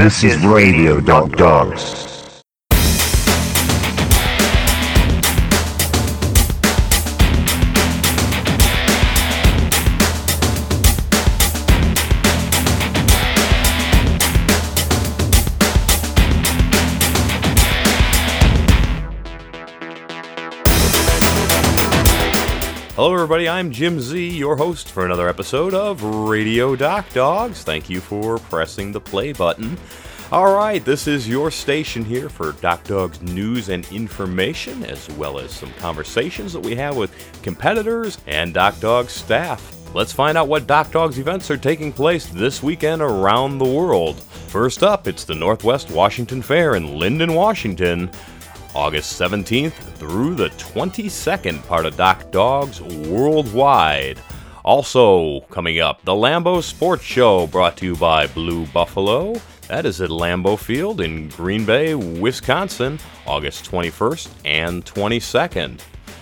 This is Radio Dog Dogs. Hello everybody, I'm Jim Z, your host for another episode of Radio Doc Dogs. Thank you for pressing the play button. Alright, this is your station here for Doc Dogs news and information, as well as some conversations that we have with competitors and Doc Dogs staff. Let's find out what Doc Dogs events are taking place this weekend around the world. First up, it's the Northwest Washington Fair in Linden, Washington. August 17th through the 22nd, part of Doc Dogs Worldwide. Also coming up, the Lambeau Sports Show, brought to you by Blue Buffalo. That is at Lambeau Field in Green Bay, Wisconsin, August 21st and 22nd.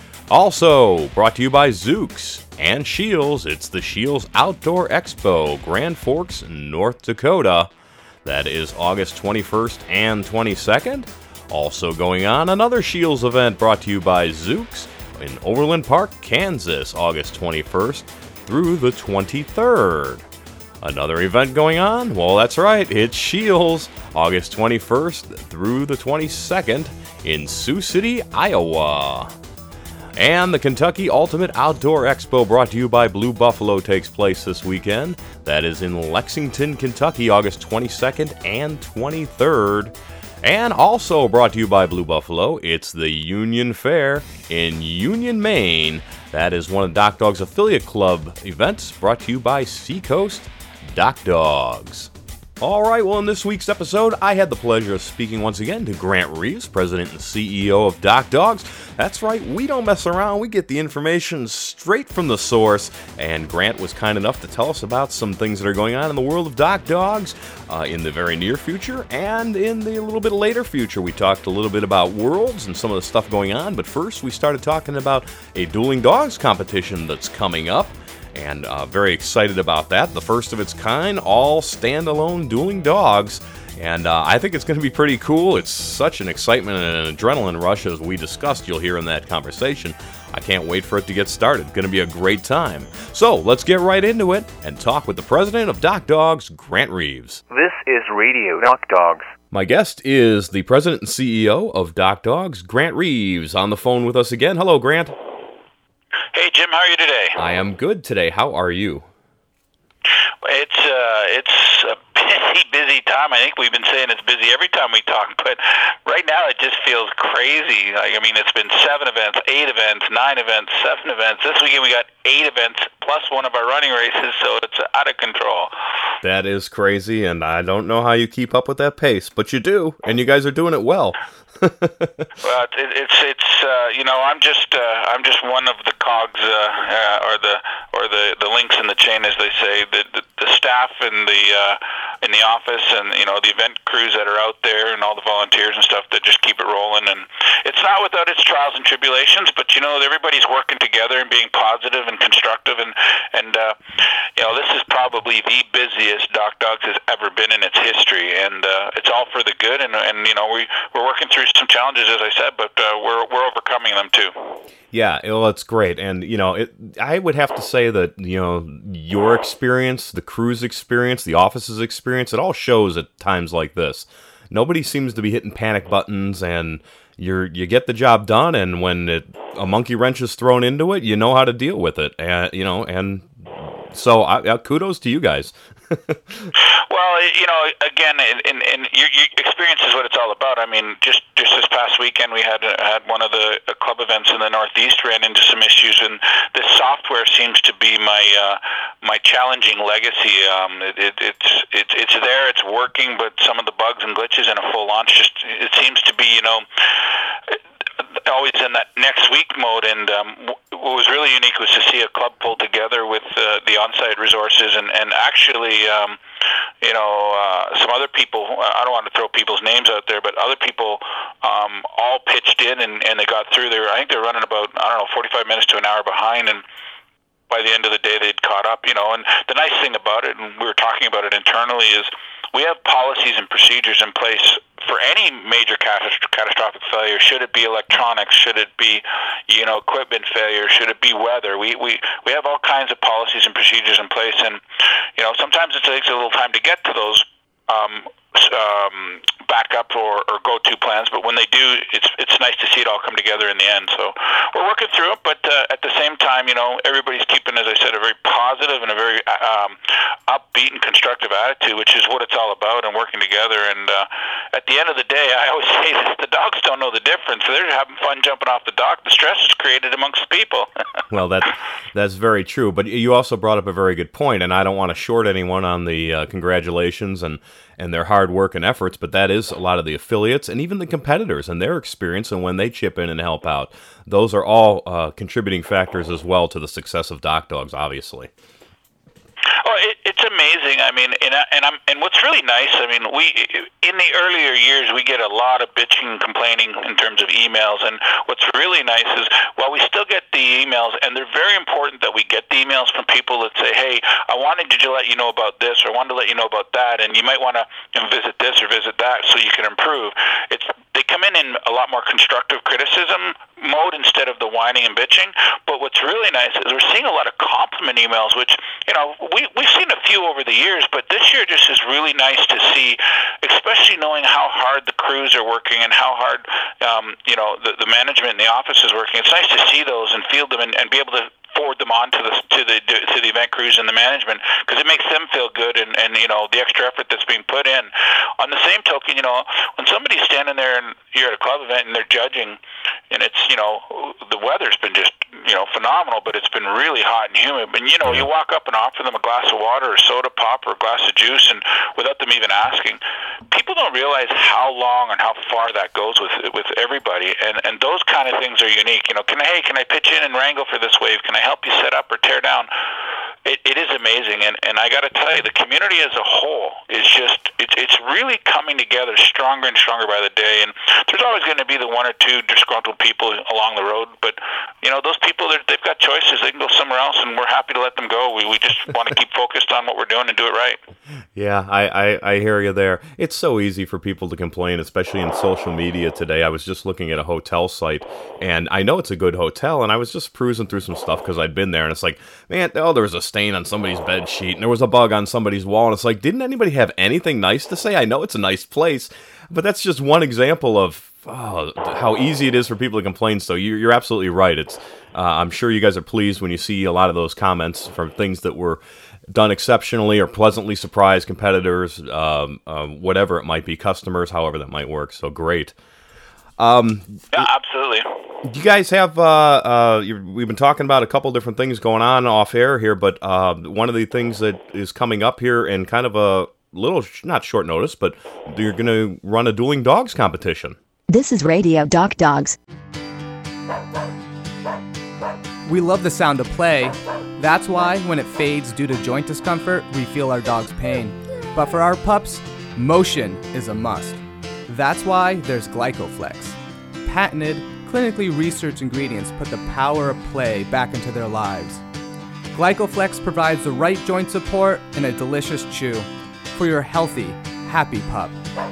Also brought to you by Zooks and Shields. It's the Shields Outdoor Expo, Grand Forks, North Dakota. That is August 21st and 22nd. Also going on, another Shields event brought to you by Zooks in Overland Park, Kansas, August 21st through the 23rd. Another event going on? Well, that's right, it's Shields, August 21st through the 22nd in Sioux City, Iowa. And the Kentucky Ultimate Outdoor Expo, brought to you by Blue Buffalo, takes place this weekend. That is in Lexington, Kentucky, August 22nd and 23rd. And also brought to you by Blue Buffalo, it's the Union Fair in Union, Maine. That is one of Doc Dogs' affiliate club events, brought to you by Seacoast Doc Dogs. Alright, well in this week's episode, I had the pleasure of speaking once again to Grant Reeves, President and CEO of Doc Dogs. That's right, we don't mess around, we get the information straight from the source, and Grant was kind enough to tell us about some things that are going on in the world of Doc Dogs in the very near future, and in the little bit later future. We talked a little bit about Worlds and some of the stuff going on, but first we started talking about a dueling dogs competition that's coming up. And very excited about that. The first of its kind, all standalone dueling dogs. And I think it's going to be pretty cool. It's such an excitement and an adrenaline rush, as we discussed. You'll hear in that conversation. I can't wait for it to get started. Going to be a great time. So let's get right into it and talk with the president of Doc Dogs, Grant Reeves. This is Radio Doc Dogs. My guest is the president and CEO of Doc Dogs, Grant Reeves, on the phone with us again. Hello, Grant. Hey, Jim, how are you today? I am good today. How are you? It's a busy time. I think we've been saying it's busy every time we talk, but right now it just feels crazy. It's been 7 events, 8 events, 9 events, 7 events. This weekend we got 8 events plus one of our running races, so it's out of control. That is crazy, and I don't know how you keep up with that pace, but you do, and you guys are doing it well. Well, I'm just one of the cogs, or the links in the chain, as they say. The staff in the office, and the event crews that are out there, and all the volunteers and stuff that just keep it rolling. And it's not without its trials and tribulations, but everybody's working together and being positive and constructive. And this is probably the busiest Doc Dogs has ever been in its history, and it's all for the good. And we're working through some challenges, as I said, but we're overcoming them too. Yeah, well, it's great, and I would have to say that your experience, the crew's experience, the office's experience, it all shows at times like this. Nobody seems to be hitting panic buttons, and you get the job done. And when a monkey wrench is thrown into it, you know how to deal with it, and so kudos to you guys. Well, again, and your experience is what it's all about. Just this past weekend, we had one of the club events in the Northeast ran into some issues, and the software seems to be my challenging legacy. It's there, it's working, but some of the bugs and glitches in a full launch it seems to be always in that next week mode. And what was really unique was to see a club pull together with the on-site resources and actually some other people. I don't want to throw people's names out there, but other people all pitched in and they got through. I think they were running about 45 minutes to an hour behind, and by the end of the day they'd caught up, And the nice thing about it, and we were talking about it internally, is we have policies and procedures in place for any major catastrophic failure. Should it be electronics? Should it be, equipment failure? Should it be weather? We have all kinds of policies and procedures in place, and sometimes it takes a little time to get to those backup or go-to plans, but when they do, it's nice to see it all come together in the end. So we're working through it, but at the same time, everybody's keeping, as I said, a very positive and a very upbeat and constructive attitude, which is what it's all about, and working together. And at the end of the day, I always say this, the dogs don't know the difference. They're having fun jumping off the dock. The stress is created amongst the people. Well, that's very true, but you also brought up a very good point, and I don't want to short anyone on the congratulations and their hard work and efforts, but that is a lot of the affiliates and even the competitors and their experience and when they chip in and help out. Those are all contributing factors as well to the success of Dock Dogs, obviously. Oh, it's amazing. I mean, and what's really nice, I mean, we in the earlier years we get a lot of bitching and complaining in terms of emails, and what's really nice is while we still get the emails, and they're very important that we get the emails from people that say, hey, I wanted to let you know about this, or I wanted to let you know about that, and you might want to visit this or visit that so you can improve. They come in a lot more constructive criticism mode instead of the whining and bitching. But what's really nice is we're seeing a lot of compliment emails, which, we've seen a few over the years, but this year just is really nice to see, especially knowing how hard the crews are working and how hard, the management in the office is working. It's nice to see those and field them and be able to forward them on to the event crews and the management, because it makes them feel good and the extra effort that's being put in. On the same token, when somebody's standing there and you're at a club event and they're judging, and it's the weather's been just phenomenal, but it's been really hot and humid. And you walk up and offer them a glass of water or soda pop or a glass of juice, and without them even asking, people don't realize how long and how far that goes with everybody. And those kind of things are unique. Can I pitch in and wrangle for this wave? Can I help you set up or tear down? It is amazing, and I got to tell you, the community as a whole is it's really coming together stronger and stronger by the day. And there's always going to be the one or two disgruntled people along the road, but those people, they've got choices. They can go somewhere else, and we're happy to let them go. We just want to keep focused on what we're doing and do it right. Yeah, I hear you there. It's so easy for people to complain, especially in social media today. I was just looking at a hotel site, and I know it's a good hotel, and I was just cruising through some stuff because I'd been there, and it's like, man, there was a stain on somebody's bed sheet, and there was a bug on somebody's wall, and it's like, didn't anybody have anything nice to say? I know it's a nice place, but that's just one example of how easy it is for people to complain. So you're absolutely right. It's I'm sure you guys are pleased when you see a lot of those comments from things that were done exceptionally or pleasantly surprised competitors, whatever it might be, customers, however that might work. So great. Yeah, absolutely. You guys have, we've been talking about a couple different things going on off air here, but one of the things that is coming up here in kind of a little, not short notice, but you're going to run a dueling dogs competition. This is Radio Dock Dogs. We love the sound of play. That's why when it fades due to joint discomfort, we feel our dog's pain. But for our pups, motion is a must. That's why there's GlycoFlex. Patented, clinically researched ingredients put the power of play back into their lives. GlycoFlex provides the right joint support and a delicious chew for your healthy, happy pup.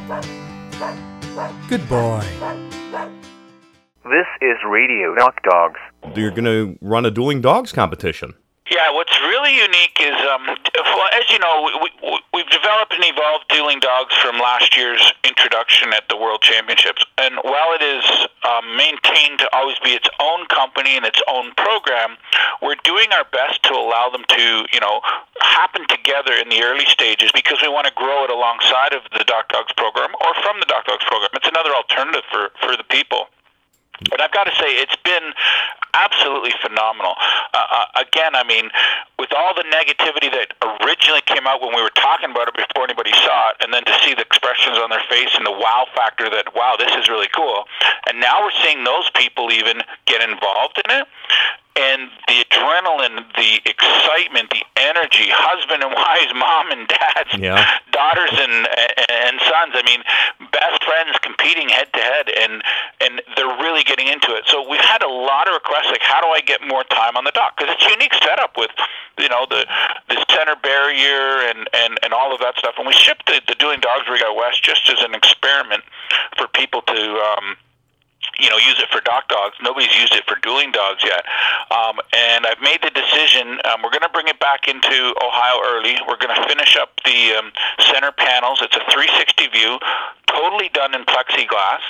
Good boy. This is Radio Dock Dogs. You're going to run a dueling dogs competition. Yeah, what's really unique is, as you know, we've developed and evolved dueling dogs from last year's introduction at the World Championships. And while it is maintained to always be its own company and its own program, we're doing our best to allow them to, happen together in the early stages because we want to grow it alongside of the Dock Dogs program or from the Dock Dogs program. It's another alternative for the people. But I've got to say, it's been absolutely phenomenal. Again, I mean, with all the negativity that originally came out when we were talking about it before anybody saw it, and then to see the expressions on their face and the wow factor that, wow, this is really cool. And now we're seeing those people even get involved in it. And the adrenaline, the excitement, the energy, husband and wives, mom and dads, daughters and sons. I mean, best friends, competing head-to-head, and they're really getting into it. So we've had a lot of requests, like, how do I get more time on the dock? Because it's a unique setup with, the center barrier and all of that stuff. And we shipped the Dueling Dogs rig out west just as an experiment for people to use it for dock dogs. Nobody's used it for dueling dogs yet. And I've made the decision, we're going to bring it back into Ohio early. We're going to finish up the center panels. It's a 360 view, totally done in plexiglass.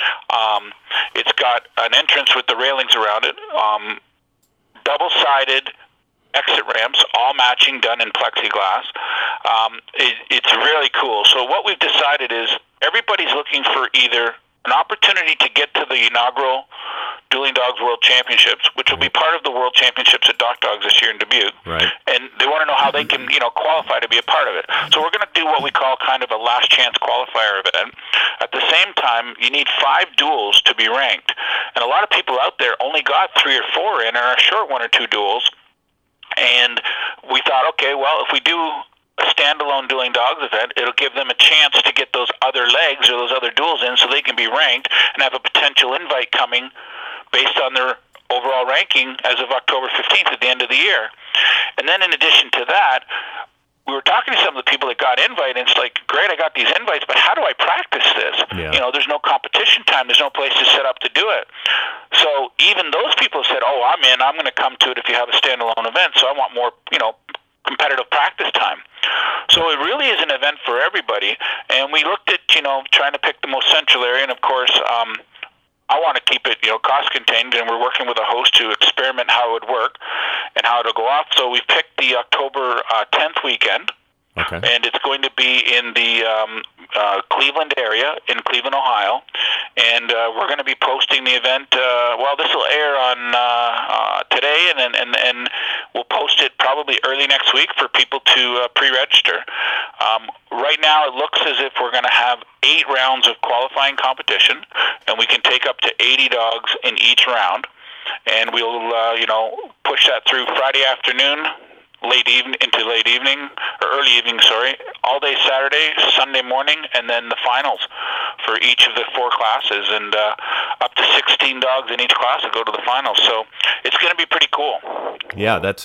It's got an entrance with the railings around it, double-sided exit ramps, all matching, done in plexiglass. It's really cool. So what we've decided is everybody's looking for either an opportunity to get to the inaugural Dueling Dogs World Championships, which will be part of the World Championships at Dock Dogs this year in Dubuque. Right. And they want to know how they can, qualify to be a part of it. So we're going to do what we call kind of a last chance qualifier event. At the same time, you need 5 duels to be ranked. And a lot of people out there only got 3 or 4 in and are short 1 or 2 duels. And we thought, okay, well, if we do a standalone Dueling Dogs event, it'll give them a chance to get those other legs or those other duels in so they can be ranked and have a potential invite coming based on their overall ranking as of October 15th at the end of the year. And then in addition to that, we were talking to some of the people that got invited, and it's like, great, I got these invites, but how do I practice this? Yeah. There's no competition time. There's no place to set up to do it. So even those people said, oh, I'm in. I'm going to come to it if you have a standalone event, so I want more, competitive practice time. So it really is an event for everybody. And we looked at, trying to pick the most central area. And of course, I want to keep it, cost contained. And we're working with a host to experiment how it would work and how it'll go off. So we've picked the October 10th weekend. Okay. And it's going to be in the Cleveland area, in Cleveland, Ohio. And we're going to be posting the event. This will air on today, and we'll post it probably early next week for people to pre-register. Right now, it looks as if we're going to have 8 rounds of qualifying competition, and we can take up to 80 dogs in each round. And we'll, push that through Friday afternoon, late evening, or early evening, all day Saturday, Sunday morning, and then the finals for each of the 4 classes, and up to 16 dogs in each class will go to the finals. So it's going to be pretty cool. Yeah, that's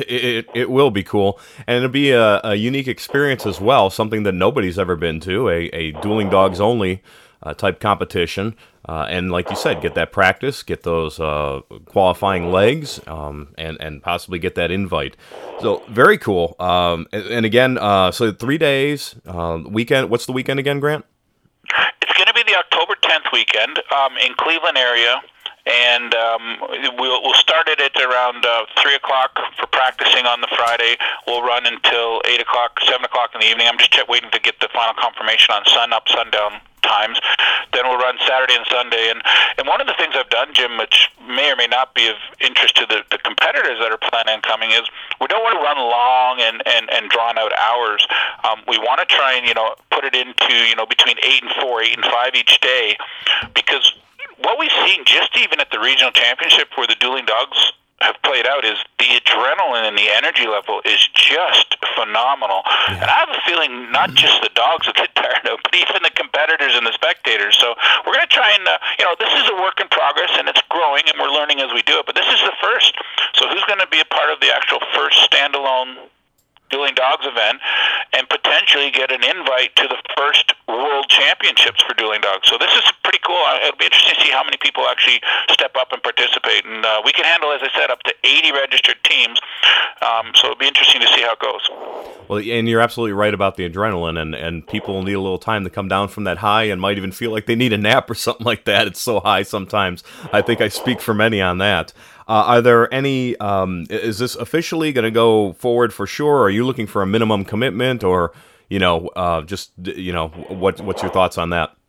it will be cool, and it'll be a unique experience as well, something that nobody's ever been to, a Dueling Dogs only type competition. And like you said, get that practice, get those qualifying legs, and possibly get that invite. So very cool. And again, so 3 days, weekend. What's the weekend again, Grant? It's going to be the October 10th weekend in Cleveland area. And we'll start it at around 3 o'clock for practicing on the Friday. We'll run until 8 o'clock, 7 o'clock in the evening. I'm just waiting to get the final confirmation on sun-up, sundown times. Then we'll run Saturday and Sunday. And one of the things I've done, Jim, which may or may not be of interest to the competitors that are planning on coming, is we don't want to run long and drawn-out hours. We want to try and, put it into, between 8 and 4, 8 and 5 each day, because what we've seen just even at the regional championship where the Dueling Dogs have played out is the adrenaline and the energy level is just phenomenal. Yeah. And I have a feeling not just the dogs will get tired of, but even the competitors and the spectators. So we're going to try and, this is a work in progress, and it's growing, and we're learning as we do it. But this is the first. So who's going to be a part of the actual first standalone Dueling Dogs event and potentially get an invite to the first World Championships for Dueling Dogs? So this is pretty cool. It'll be interesting to see how many people actually step up and participate. And we can handle, as I said, up to 80 registered teams. So it'll be interesting to see how it goes. Well, and you're absolutely right about the adrenaline, and people need a little time to come down from that high and might even feel like they need a nap or something like that. It's so high sometimes. I think I speak for many on that. Are there any, is this officially going to go forward for sure? Are you looking for a minimum commitment, or, what's your thoughts on that?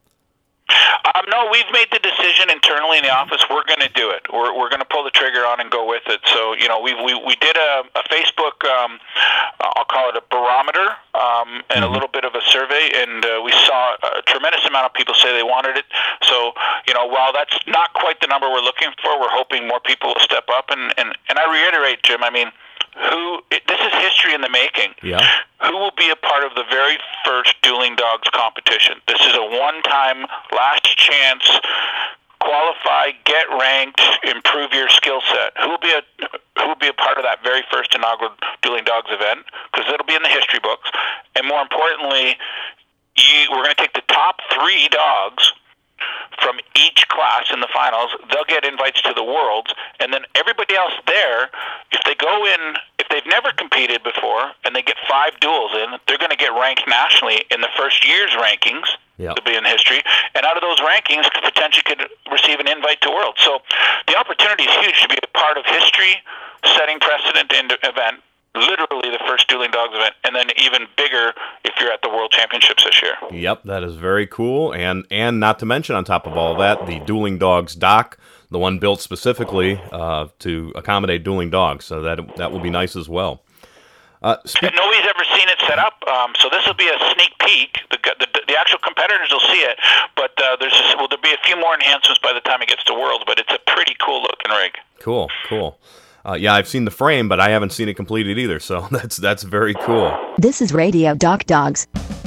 No, we've made the decision internally in the office. We're going to do it. We're going to pull the trigger on and go with it. So, we did a Facebook, I'll call it a barometer, and a little bit of a survey, and we saw a tremendous amount of people say they wanted it. So, while that's not quite the number we're looking for, we're hoping more people will step up. And I reiterate, Jim, this is history in the making. Yeah. Who will be a part of the very first Dueling Dogs competition? This is a one-time, last chance, qualify, get ranked, improve your skill set. Who will be a part of that very first inaugural Dueling Dogs event? Because it'll be in the history books. And more importantly, we're going to take the top 3 dogs from each class in the finals. They'll get invites to the Worlds, and then everybody else there, if they go in, if they've never competed before, and they get 5 duels in, they're going to get ranked nationally in the first year's rankings. Yep. To be in history, and out of those rankings, potentially could receive an invite to Worlds. So the opportunity is huge to be a part of history, setting precedent in the event, literally the first Dueling Dogs event, and then even bigger if you're at the World Championships this year. Yep, that is very cool, and not to mention on top of all that, the Dueling Dogs dock, the one built specifically to accommodate dueling dogs, so that will be nice as well. Nobody's ever seen it set up, so this will be a sneak peek. The actual competitors will see it, but there'll be a few more enhancements by the time it gets to Worlds, but it's a pretty cool looking rig. Cool. Yeah, I've seen the frame, but I haven't seen it completed either, so that's very cool. This is Radio Doc Dogs.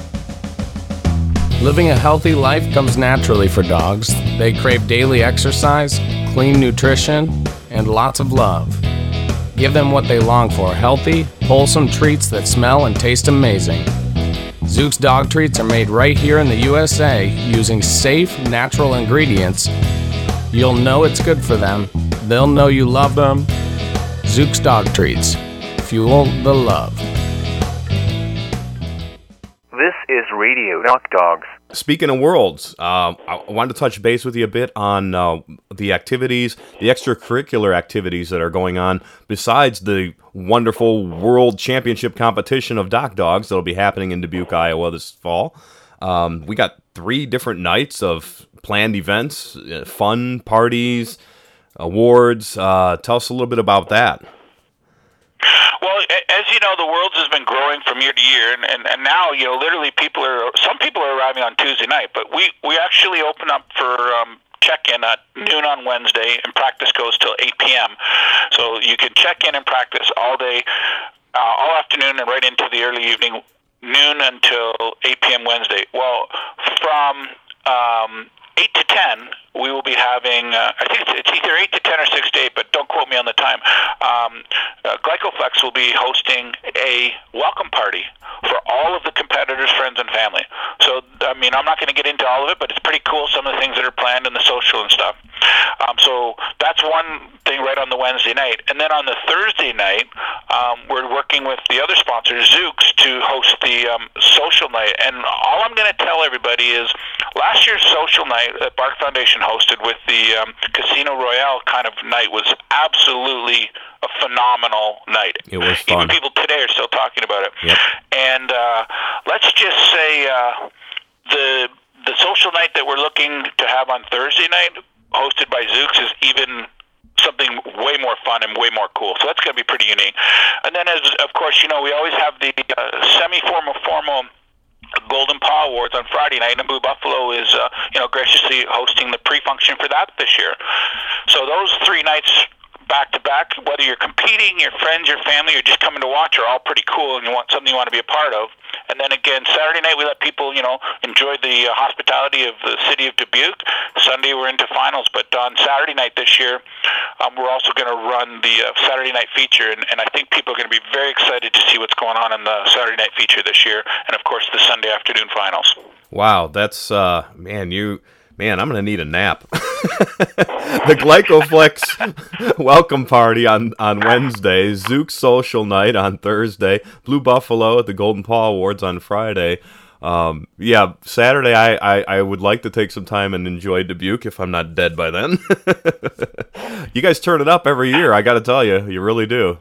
Living a healthy life comes naturally for dogs. They crave daily exercise, clean nutrition, and lots of love. Give them what they long for, healthy, wholesome treats that smell and taste amazing. Zuke's dog treats are made right here in the USA using safe, natural ingredients. You'll know it's good for them. They'll know you love them. Zuke's dog treats. Fuel the love. This is Radio Doc Dogs. Speaking of Worlds, I wanted to touch base with you a bit on the activities, the extracurricular activities that are going on besides the wonderful World Championship competition of Doc Dogs that'll be happening in Dubuque, Iowa this fall. We got 3 different nights of planned events, fun parties, awards. Tell us a little bit about that. Well, as you know, the Worlds has been growing from year to year, and now, literally some people are arriving on Tuesday night, but we actually open up for check-in at noon on Wednesday, and practice goes till 8 p.m. So you can check in and practice all day, all afternoon, and right into the early evening, noon until 8 p.m. Wednesday. Well, from 8 to 10, we will be having, I think it's either 8 to 10 or 6 to 8, but don't quote me on the time. Glycoflex will be hosting a welcome party for all of the competitors, friends, and family. So, I'm not going to get into all of it, but it's pretty cool, some of the things that are planned in the social and stuff. So that's one thing right on the Wednesday night. And then on the Thursday night, we're working with the other sponsor, Zuke's, to host the social night. And all I'm going to tell everybody is last year's social night that Bark Foundation hosted with the Casino Royale kind of night was absolutely a phenomenal night. It was fun. Even people today are still talking about it. Yep. And let's just say the social night that we're looking to have on Thursday night, hosted by Zuke's, is even something way more fun and way more cool. So that's going to be pretty unique. And then, of course, we always have the semi-formal, formal Golden Paw Awards on Friday night, and Blue Buffalo is, graciously hosting the pre-function for that this year. So those 3 nights back-to-back, whether you're competing, your friends, your family, or just coming to watch, are all pretty cool, and you want something you want to be a part of. And then again, Saturday night we let people, enjoy the hospitality of the city of Dubuque. Sunday we're into finals, but on Saturday night this year, we're also going to run the Saturday night feature, and I think people are going to be very excited to see what's going on in the Saturday night feature this year, and of course the Sunday afternoon finals. Wow, that's Man, I'm going to need a nap. The Glycoflex welcome party on Wednesday, Zook Social Night on Thursday, Blue Buffalo at the Golden Paw Awards on Friday. Saturday I would like to take some time and enjoy Dubuque if I'm not dead by then. You guys turn it up every year, I got to tell you. You really do.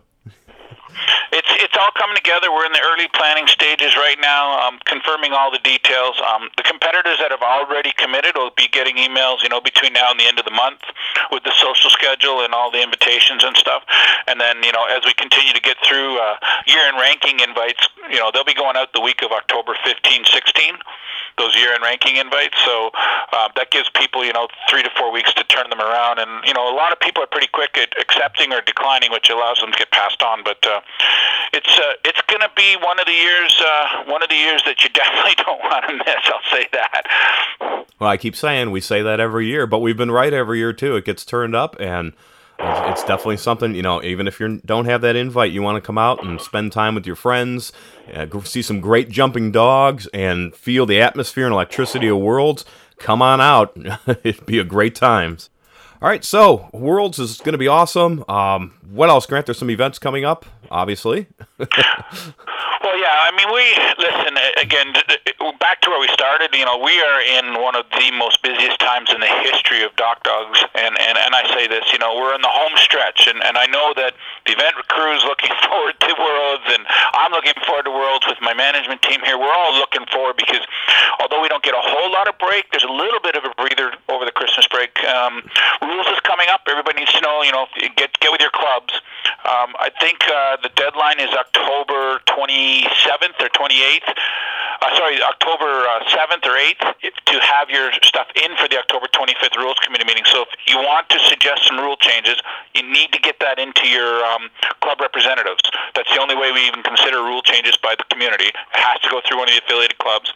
It's all coming together. We're in the early planning stages right now, confirming all the details. The competitors that have already committed will be getting emails, between now and the end of the month with the social schedule and all the invitations and stuff. And then, as we continue to get through year-end ranking invites, they'll be going out the week of October 15, 16. those year-end ranking invites. So that gives people 3 to 4 weeks to turn them around, and a lot of people are pretty quick at accepting or declining, which allows them to get passed on. But it's going to be one of the years that you definitely don't want to miss. I'll say that. Well, I keep saying we say that every year, but we've been right every year too. It gets turned up, and it's definitely something, even if you don't have that invite, you want to come out and spend time with your friends, see some great jumping dogs, and feel the atmosphere and electricity of Worlds. Come on out. It'd be a great time. All right, so Worlds is going to be awesome. What else, Grant? There's some events coming up, obviously. Well, yeah, listen, again, back to where we started, we are in one of the most busiest times in the history of Dock Dogs, and I say this, we're in the home stretch, and I know that the event crew's looking forward to Worlds, and I'm looking forward to Worlds with my management team here. We're all looking forward because although we don't get a whole lot of break, there's a little bit of a breather over the Christmas break. Rules is coming up. Everybody needs to know, get with your clubs. I think the deadline is October 27th or 28th. October 7th or 8th to have your stuff in for the October 25th Rules Committee meeting. So if you want to suggest some rule changes, you need to get that into your club representatives. That's the only way we even consider rule changes by the community. It has to go through one of the affiliated clubs.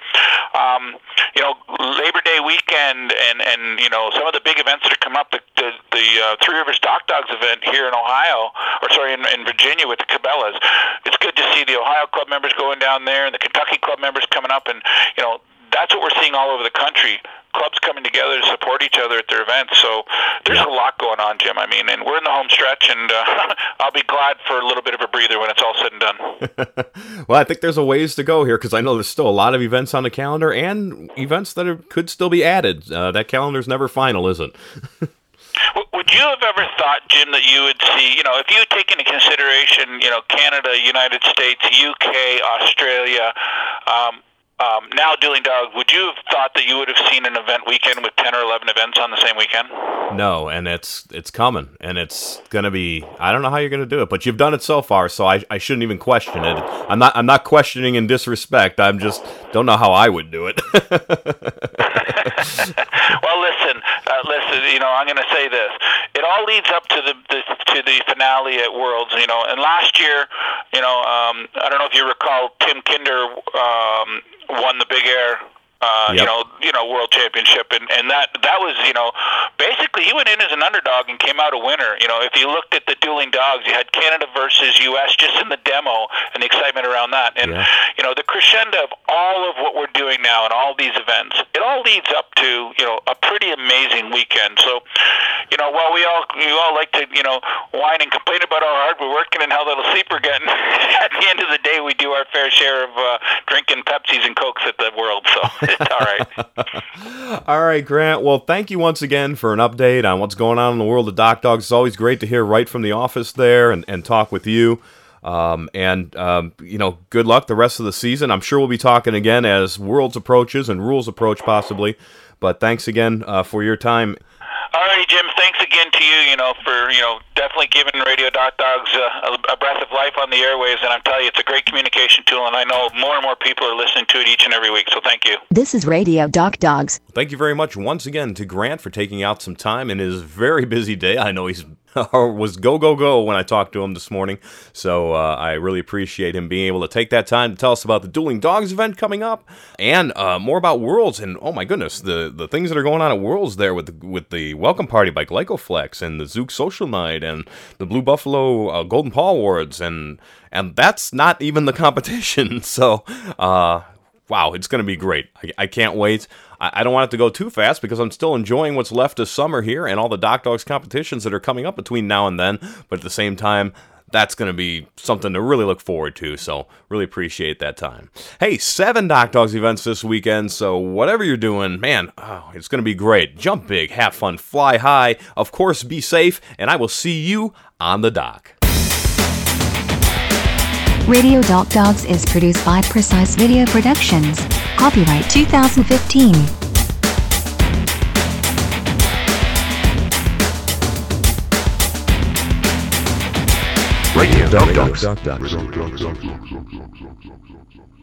Labor Day weekend and some of the big events that have come up, the Three Rivers Dock Dogs event here in in Virginia with the Cabela's. It's good to see the Ohio club members going down there and the Kentucky club members coming up, and that's what we're seeing all over the country. Clubs coming together to support each other at their events. So there's a lot going on, Jim. And we're in the home stretch, and I'll be glad for a little bit of a breather when it's all said and done. Well, I think there's a ways to go here, because I know there's still a lot of events on the calendar and events that could still be added. That calendar's never final, is it? Would you have ever thought, Jim, that you would see, if you take into consideration, Canada, United States, UK, Australia, now Dueling Dog, would you have thought that you would have seen an event weekend with 10 or 11 events on the same weekend? No, and it's coming, and it's going to be, I don't know how you're going to do it, but you've done it so far, so I shouldn't even question it. I'm not questioning in disrespect. I'm just don't know how I would do it. Well, listen, I'm going to say this. It all leads up to the finale at Worlds, and last year, I don't know if you recall, Tim Kinder won the Big Air World Championship, and that was, basically he went in as an underdog and came out a winner. If you looked at the Dueling Dogs, you had Canada versus US just in the demo and the excitement around that. And, the crescendo of all of what we're doing now and all these events, it all leads up to, a pretty amazing weekend. So, while we all like to, whine and complain about how hard we're working and how little sleep we're getting, at the end of the day, we do our fair share of drinking Pepsis and Cokes at the World. So it's all right. All right, Grant. Well, thank you once again for an update on what's going on in the world of Dock Dogs. It's always great to hear right from the office there and talk with you. Good luck the rest of the season. I'm sure we'll be talking again as Worlds approaches and Rules approach possibly. But thanks again for your time. All righty, Jim. Thanks again to you, for, definitely giving Radio Dock Dogs a breath of life on the airwaves. And I'm telling you, it's a great communication tool, and I know more and more people are listening to it each and every week. So thank you. This is Radio Dock Dogs. Thank you very much once again to Grant for taking out some time in his very busy day. I know he's was go when I talked to him this morning, so I really appreciate him being able to take that time to tell us about the Dueling Dogs event coming up and more about Worlds. And oh my goodness, the things that are going on at Worlds there with the welcome party by Glycoflex and the Zook Social Night and the Blue Buffalo Golden Paw Awards, and that's not even the competition. So wow, it's going to be great. I can't wait. I don't want it to go too fast because I'm still enjoying what's left of summer here and all the Dock Dogs competitions that are coming up between now and then. But at the same time, that's going to be something to really look forward to. So really appreciate that time. Hey, 7 Dock Dogs events this weekend. So whatever you're doing, man, it's going to be great. Jump big, have fun, fly high. Of course, be safe. And I will see you on the dock. Radio Dock Dogs is produced by Precise Video Productions. Copyright 2015. Radio Dock Dogs.